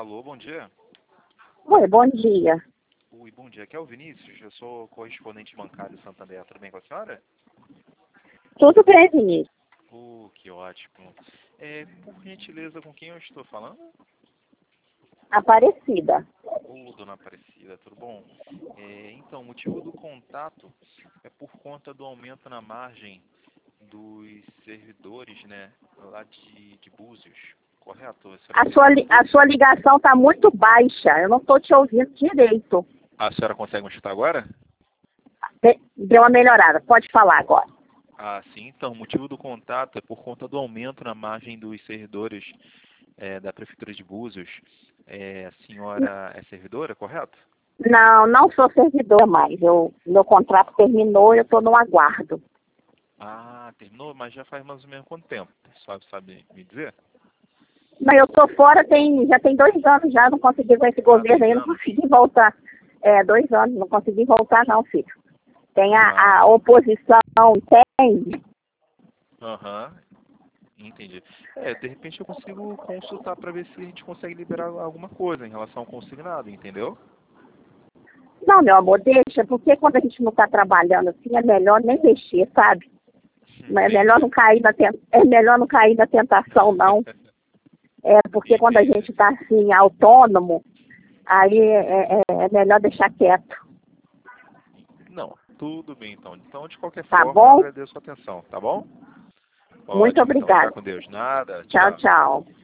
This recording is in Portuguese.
Alô, bom dia. Oi, bom dia. Oi, bom dia. Aqui é o Vinícius, eu sou correspondente bancário do Santander. Tudo bem com a senhora? Tudo bem, Vinícius? Que ótimo. Por gentileza, com quem eu estou falando? Aparecida. Dona Aparecida, tudo bom? Então, o motivo do contato é por conta do aumento na margem dos servidores, né, lá de Búzios, correto? A sua ligação está muito baixa. Eu não estou te ouvindo direito. A senhora consegue me escutar agora? Deu uma melhorada. Pode falar agora. Sim. Então, o motivo do contato é por conta do aumento na margem dos servidores da Prefeitura de Búzios. A senhora é servidora, correto? Não, não sou servidora mais. Meu contrato terminou e eu estou no aguardo. Terminou? Mas já faz mais ou menos quanto tempo? Sabe me dizer? Mas eu estou fora já tem 2 anos já. Não consegui com esse governo aí, não consegui voltar. 2 anos, não consegui voltar não, filho. Tem a oposição, entende? Entendi. De repente eu consigo consultar para ver se a gente consegue liberar alguma coisa em relação ao consignado, entendeu? Não, meu amor, deixa, porque quando a gente não está trabalhando assim, é melhor nem mexer, sabe? É melhor não cair na tentação, não. Porque quando a gente está assim, autônomo, aí é melhor deixar quieto. Não, tudo bem então. Então, de qualquer Tá forma, bom? eu agradeço a atenção, tá bom? Muito Ótimo, então. Ficar obrigada. com Deus. Nada. Tchau, Tchau. tchau.